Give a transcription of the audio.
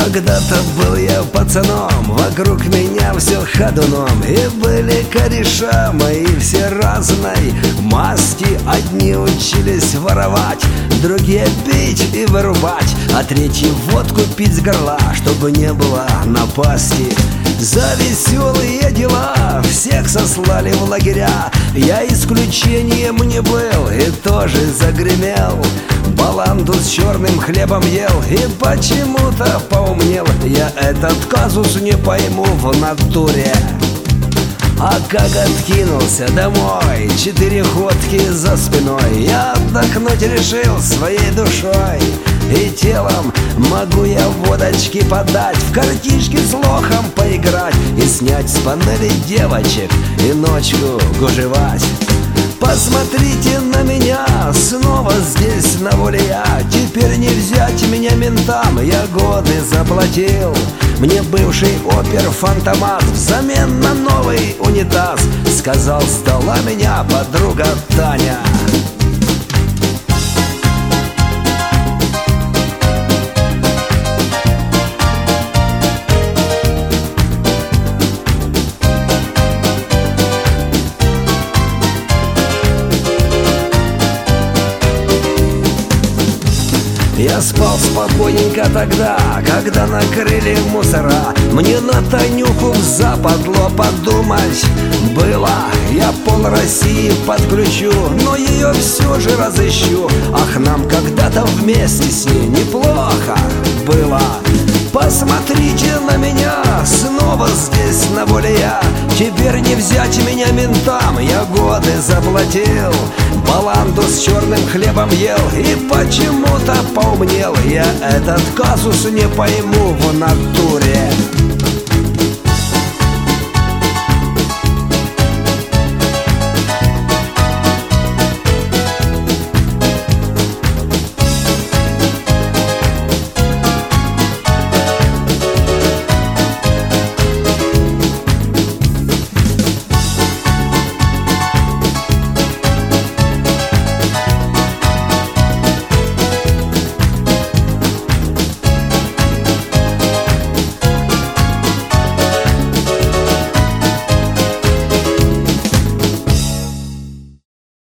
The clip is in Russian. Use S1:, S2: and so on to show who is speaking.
S1: Когда-то был я пацаном, вокруг меня все ходуном. И были кореша мои все разной масти. Одни учились воровать, другие пить и вырубать, а третьи водку пить с горла, чтобы не было напасти. За веселые дела всех сослали в лагеря. Я исключением не был и тоже загремел. Баланду с черным хлебом ел и почему-то поумнел. Я этот казус не пойму в натуре. А как откинулся домой, 4 ходки за спиной, я отдохнуть решил своей душой. И телом могу я водочки подать, в картишки с лохом поиграть и снять с панели девочек и ночку гужевать. Посмотрите на меня, снова здесь на воле я. Теперь не взять меня ментам, я годы заплатил. Мне бывший опер-фантомат взамен на новый унитаз сказал: сдала меня подруга Таня. Я спал спокойненько тогда, когда накрыли мусора. Мне на Танюху западло подумать было. Я пол России подключу, но ее все же разыщу. Ах, нам когда-то вместе с ней неплохо было. Посмотрите на меня, снова здесь на воле я. Теперь не взять меня ментам, я годы заплатил. Баланду с черным хлебом ел и почему-то поумнел. Я этот казус не пойму в натуре.